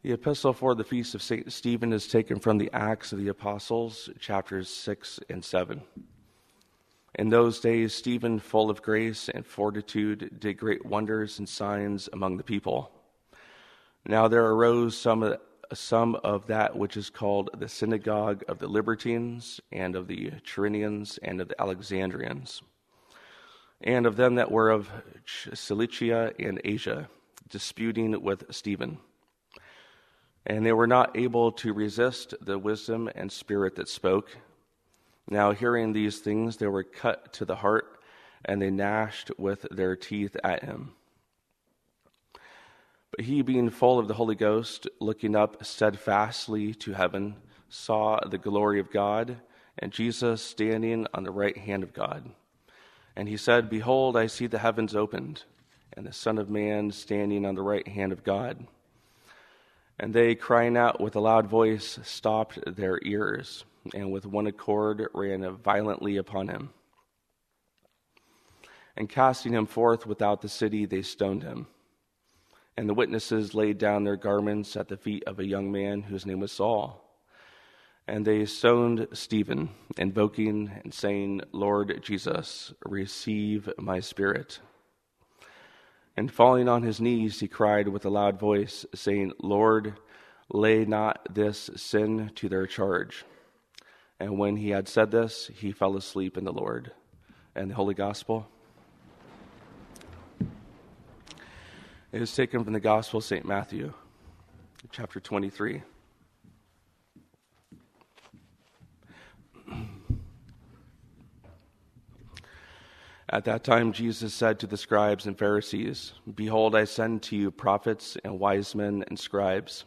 The epistle for the feast of St. Stephen is taken from the Acts of the Apostles, chapters 6 and 7. In those days, Stephen, full of grace and fortitude, did great wonders and signs among the people. Now there arose some of that which is called the synagogue of the Libertines, and of the Tyrrhenians, and of the Alexandrians, and of them that were of Cilicia and Asia, disputing with Stephen. And they were not able to resist the wisdom and spirit that spoke. Now hearing these things, they were cut to the heart, and they gnashed with their teeth at him. But he, being full of the Holy Ghost, looking up steadfastly to heaven, saw the glory of God, and Jesus standing on the right hand of God. And he said, Behold, I see the heavens opened, and the Son of Man standing on the right hand of God. And they, crying out with a loud voice, stopped their ears, and with one accord ran violently upon him. And casting him forth without the city, they stoned him. And the witnesses laid down their garments at the feet of a young man whose name was Saul. And they stoned Stephen, invoking and saying, Lord Jesus, receive my spirit. And falling on his knees, he cried with a loud voice, saying, Lord, lay not this sin to their charge. And when he had said this, he fell asleep in the Lord. And the Holy Gospel. It is taken from the Gospel of St. Matthew, chapter 23. At that time, Jesus said to the scribes and Pharisees, Behold, I send to you prophets and wise men and scribes.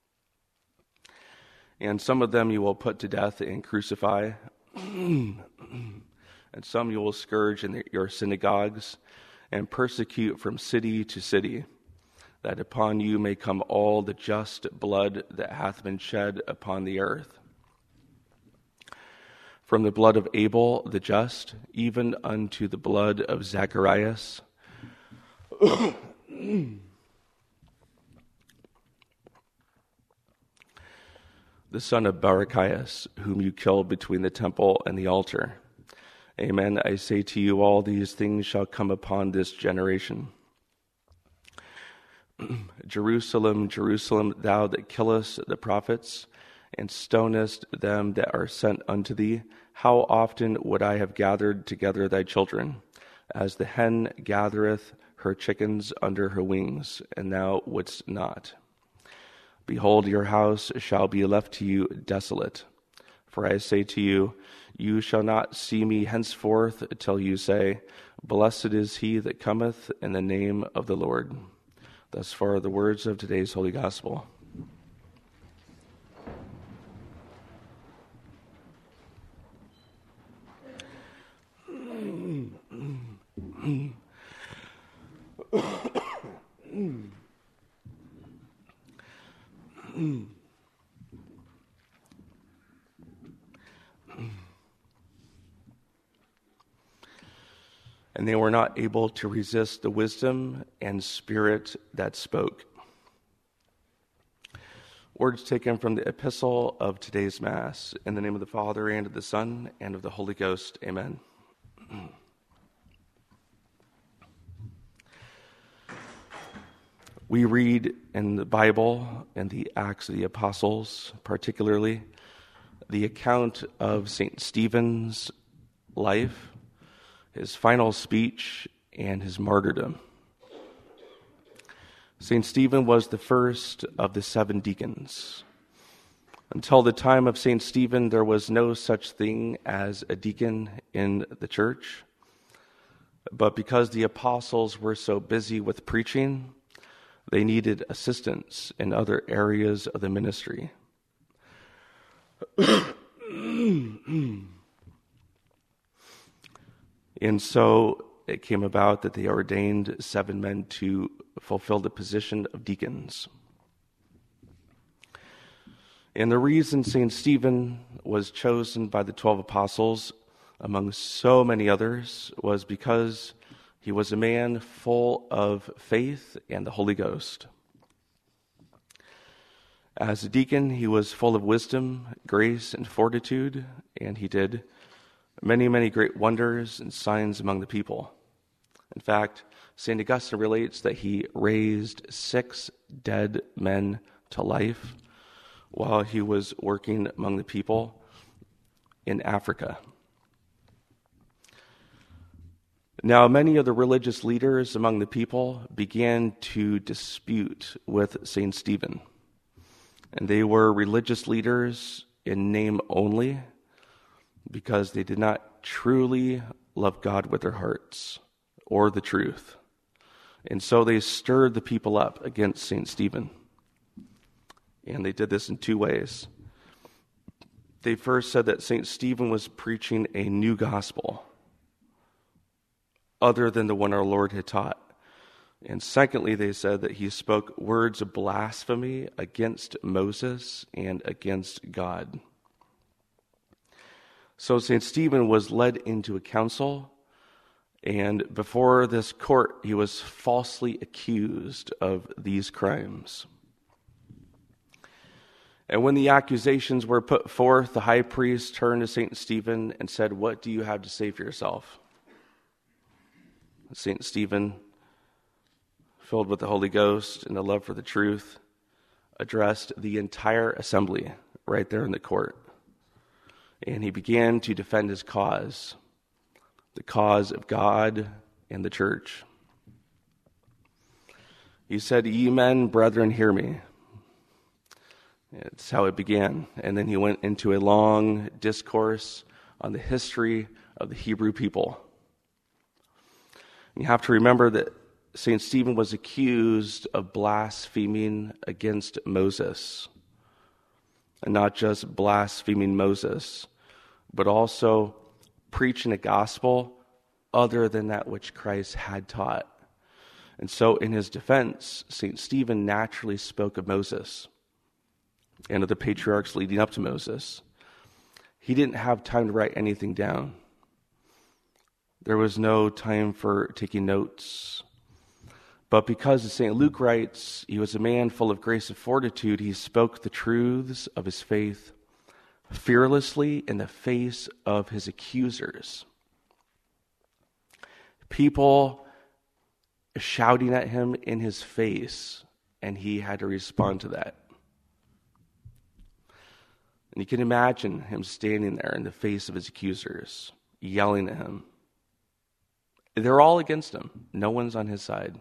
And some of them you will put to death and crucify, and some you will scourge in your synagogues and persecute from city to city, that upon you may come all the just blood that hath been shed upon the earth, from the blood of Abel the just, even unto the blood of Zacharias, the son of Barachias, whom you killed between the temple and the altar. Amen, I say to you, all these things shall come upon this generation. Jerusalem, Jerusalem, thou that killest the prophets, and stonest them that are sent unto thee, how often would I have gathered together thy children, as the hen gathereth her chickens under her wings, and thou wouldst not. Behold, your house shall be left to you desolate. For I say to you, you shall not see me henceforth till you say, Blessed is he that cometh in the name of the Lord. Thus far the words of today's Holy Gospel. And they were not able to resist the wisdom and spirit that spoke. Words taken from the epistle of today's Mass. In the name of the Father, and of the Son, and of the Holy Ghost. Amen. We read in the Bible, in the Acts of the Apostles particularly, the account of St. Stephen's life, his final speech, and his martyrdom. St. Stephen was the first of the 7 deacons. Until the time of St. Stephen, there was no such thing as a deacon in the church. But because the apostles were so busy with preaching, they needed assistance in other areas of the ministry. And so it came about that they ordained 7 men to fulfill the position of deacons. And the reason St. Stephen was chosen by the 12 apostles, among so many others, was because he was a man full of faith and the Holy Ghost. As a deacon, he was full of wisdom, grace, and fortitude, and he did many, many great wonders and signs among the people. In fact, St. Augustine relates that he raised 6 dead men to life while he was working among the people in Africa. Now, many of the religious leaders among the people began to dispute with St. Stephen. And they were religious leaders in name only because they did not truly love God with their hearts or the truth. And so they stirred the people up against St. Stephen. And they did this in 2 ways. They first said that St. Stephen was preaching a new gospel other than the one our Lord had taught. And secondly, they said that he spoke words of blasphemy against Moses and against God. So St. Stephen was led into a council, and before this court, he was falsely accused of these crimes. And when the accusations were put forth, the high priest turned to St. Stephen and said, "What do you have to say for yourself?" St. Stephen, filled with the Holy Ghost and the love for the truth, addressed the entire assembly right there in the court. And he began to defend his cause, the cause of God and the church. He said, "Ye men, brethren, hear me." It's how it began. And then he went into a long discourse on the history of the Hebrew people. You have to remember that St. Stephen was accused of blaspheming against Moses. And not just blaspheming Moses, but also preaching a gospel other than that which Christ had taught. And so in his defense, St. Stephen naturally spoke of Moses and of the patriarchs leading up to Moses. He didn't have time to write anything down. There was no time for taking notes. But because, as St. Luke writes, he was a man full of grace and fortitude, he spoke the truths of his faith fearlessly in the face of his accusers. People shouting at him in his face, and he had to respond to that. And you can imagine him standing there in the face of his accusers, yelling at him. They're all against him. No one's on his side.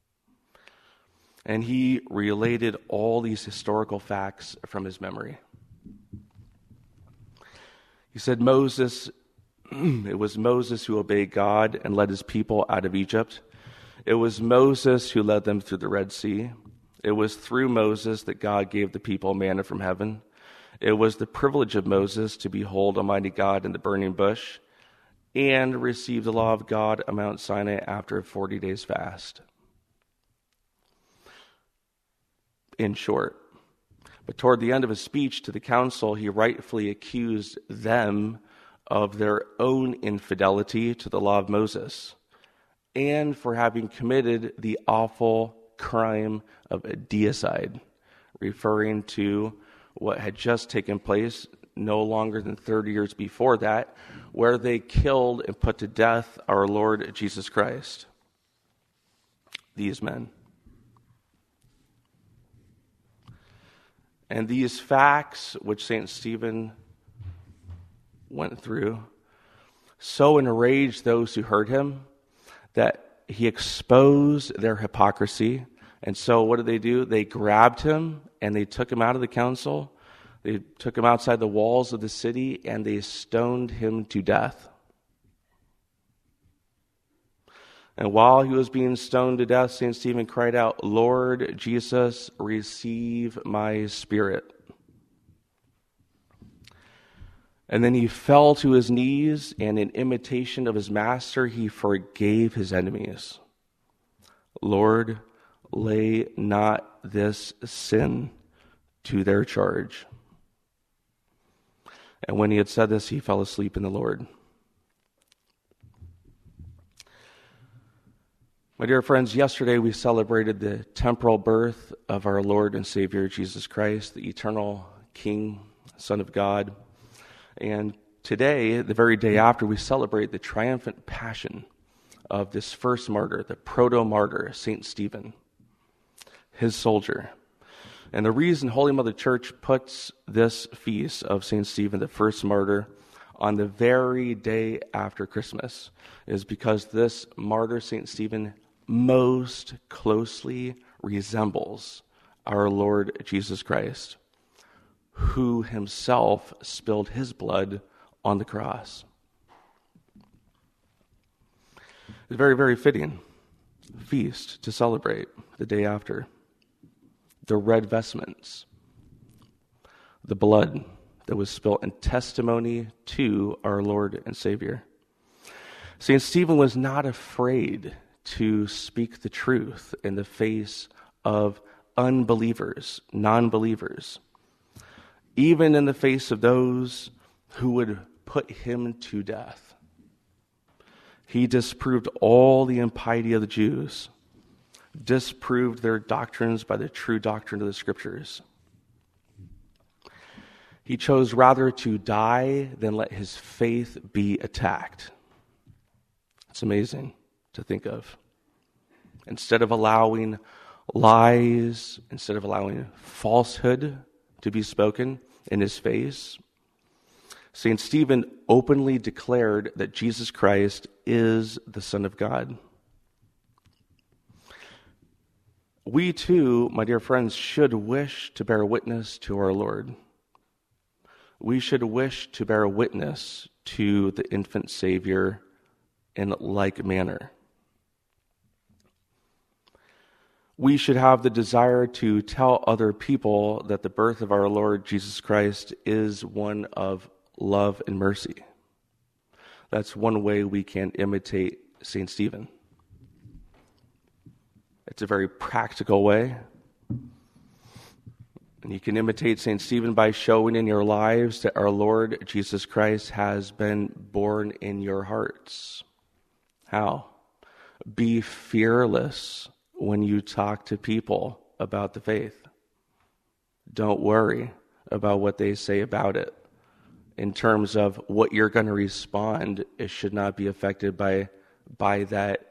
And he related all these historical facts from his memory. He said, it was Moses who obeyed God and led his people out of Egypt. It was Moses who led them through the Red Sea. It was through Moses that God gave the people manna from heaven. It was the privilege of Moses to behold Almighty God in the burning bush and receive the law of God on Mount Sinai after a 40 days fast. In short, but toward the end of his speech to the council, he rightfully accused them of their own infidelity to the law of Moses and for having committed the awful crime of deicide, referring to what had just taken place no longer than 30 years before that, where they killed and put to death our Lord Jesus Christ. These men. And these facts, which St. Stephen went through, so enraged those who heard him that he exposed their hypocrisy. And so what did they do? They grabbed him and they took him out of the council. They took him outside the walls of the city and they stoned him to death. And while he was being stoned to death, St. Stephen cried out, "Lord Jesus, receive my spirit." And then he fell to his knees, and in imitation of his master, he forgave his enemies. "Lord, lay not this sin to their charge." And when he had said this, he fell asleep in the Lord. My dear friends, yesterday we celebrated the temporal birth of our Lord and Savior Jesus Christ, the eternal King, Son of God. And today, the very day after, we celebrate the triumphant passion of this first martyr, the proto-martyr, St. Stephen, his soldier. And the reason Holy Mother Church puts this feast of St. Stephen, the first martyr, on the very day after Christmas is because this martyr, St. Stephen, most closely resembles our Lord Jesus Christ, who himself spilled his blood on the cross. It's a very, very fitting feast to celebrate the day after. The red vestments, the blood that was spilled in testimony to our Lord and Savior. St. Stephen was not afraid to speak the truth in the face of unbelievers, non-believers, even in the face of those who would put him to death. He disproved all the impiety of the Jews, disproved their doctrines by the true doctrine of the Scriptures. He chose rather to die than let his faith be attacked. It's amazing to think of. Instead of allowing lies, instead of allowing falsehood to be spoken in his face, St. Stephen openly declared that Jesus Christ is the Son of God. We too, my dear friends, should wish to bear witness to our Lord. We should wish to bear witness to the infant Savior in like manner. We should have the desire to tell other people that the birth of our Lord Jesus Christ is one of love and mercy. That's one way we can imitate St. Stephen. It's a very practical way. And you can imitate St. Stephen by showing in your lives that our Lord Jesus Christ has been born in your hearts. How? Be fearless when you talk to people about the faith. Don't worry about what they say about it. In terms of what you're going to respond, it should not be affected by that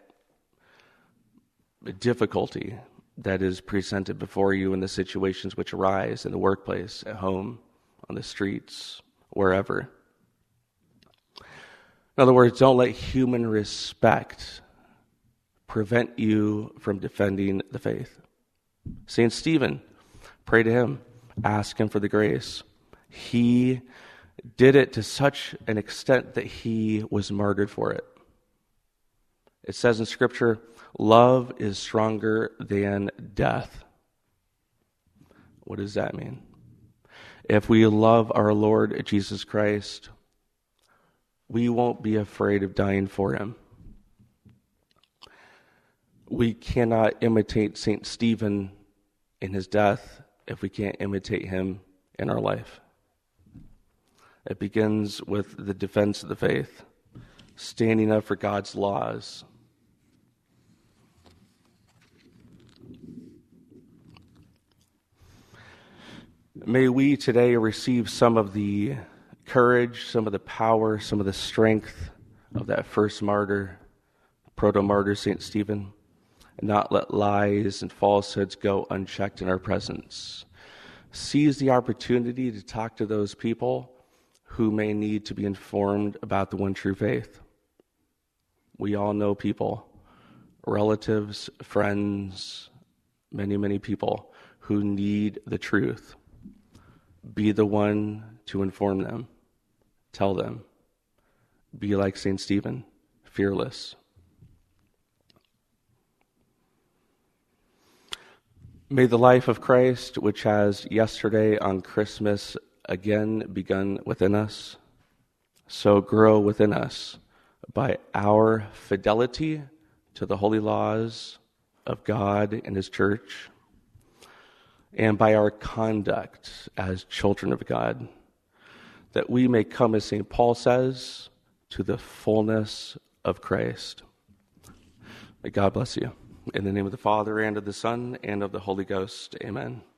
difficulty that is presented before you in the situations which arise in the workplace, at home, on the streets, wherever. In other words, don't let human respect prevent you from defending the faith. St. Stephen, pray to him, ask him for the grace. He did it to such an extent that he was martyred for it. It says in Scripture, love is stronger than death. What does that mean? If we love our Lord Jesus Christ, we won't be afraid of dying for him. We cannot imitate St. Stephen in his death if we can't imitate him in our life. It begins with the defense of the faith, standing up for God's laws. May we today receive some of the courage, some of the power, some of the strength of that first martyr, proto-martyr St. Stephen, and not let lies and falsehoods go unchecked in our presence. Seize the opportunity to talk to those people who may need to be informed about the one true faith. We all know people, relatives, friends, many, many people who need the truth. Be the one to inform them. Tell them. Be like St. Stephen, fearless. May the life of Christ, which has yesterday on Christmas again begun within us, so grow within us by our fidelity to the holy laws of God and His church, and by our conduct as children of God, that we may come, as St. Paul says, to the fullness of Christ. May God bless you. In the name of the Father, and of the Son, and of the Holy Ghost, amen.